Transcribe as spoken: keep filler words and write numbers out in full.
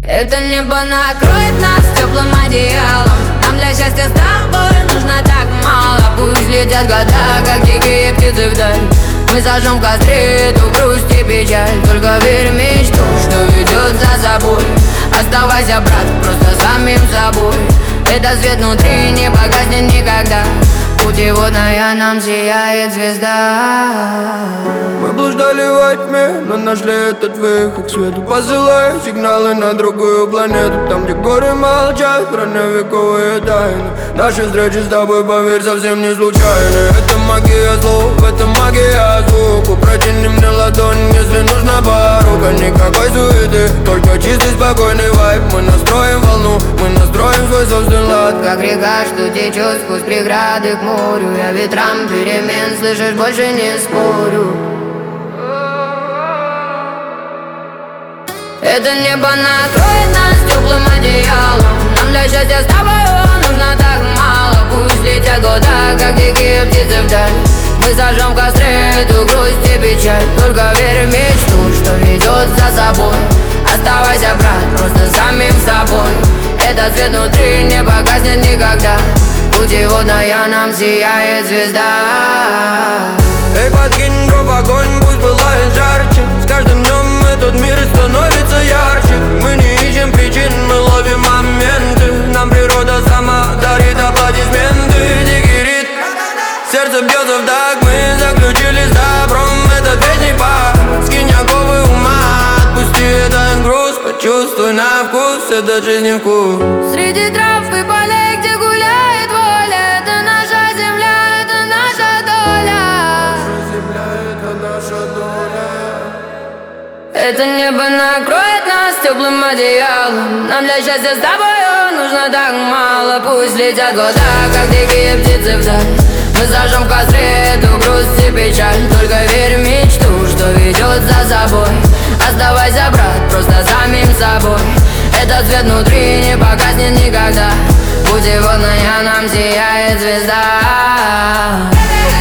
Это небо накроет нас теплым одеялом. Нам для счастья с тобой нужно так мало. Пусть летят года, как дикие птицы вдаль. Мы зажжем в костре эту грусть и печаль. Только верь в мечту, что ведет за собой. Оставайся, брат, просто самим собой. Это свет внутри не погаснет никогда. Путеводная нам сияет звезда. Мы блуждали во тьме, но нашли этот выход к свету. Посылая сигналы на другую планету. Там, где горы молчат, средневековые тайны. Наши встречи с тобой, поверь, совсем не случайны. Это магия слов, это магия звука. Протяни мне ладонь, если нужна порука. Никакой суеты, только чистый спокойный вайб. Мы настроим волну, мы настроим свой собственный лад. Как река, что течет сквозь преграды к морю. Я ветрам перемен, слышишь, больше не спорю. Это небо накроет нас теплым одеялом. Нам для счастья с тобой нужно так мало. Пусть летят года, как дикие птицы вдаль. Мы зажжем в костре эту грусть и печаль. Только верь в мечту, что ведет за собой. Оставайся, брат, просто самим собой. Этот свет внутри не погаснет никогда. Путеводная нам сияет звезда. Эй, подкинь гроб, огонь, пусть пылает жарче. С каждым днем этот мир становится ярче. Мы не ищем причин, мы ловим моменты. Нам природа сама дарит аплодисменты. Дикий ритм, сердце бьется в такт. Мы заключили с добром этот вечный пакт. Скинь оковы ума, отпусти этот груз. Почувствуй на вкус этот жизни вкус. Среди трав и полей, где гуляет воля. Это наша земля, это наша доля. Это небо накроет нас теплым одеялом. Нам для счастья с тобой нужно так мало. Пусть летят года, как дикие птицы вдаль. Мы зажжем в костре эту грусть и печаль. Только верь в мечту, что ведет за собой. Оставайся, брат, просто самим собой. Этот свет внутри не погаснет никогда. Путеводная нам сияет звезда.